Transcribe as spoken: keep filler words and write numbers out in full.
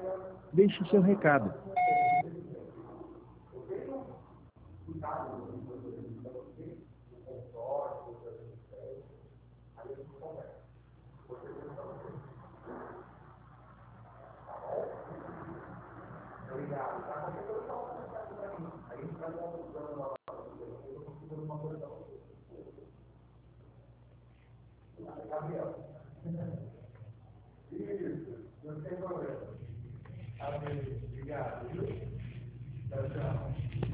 Deixe seu recado. Isso, não tem problema. Obrigado, viu? Tchau, tchau.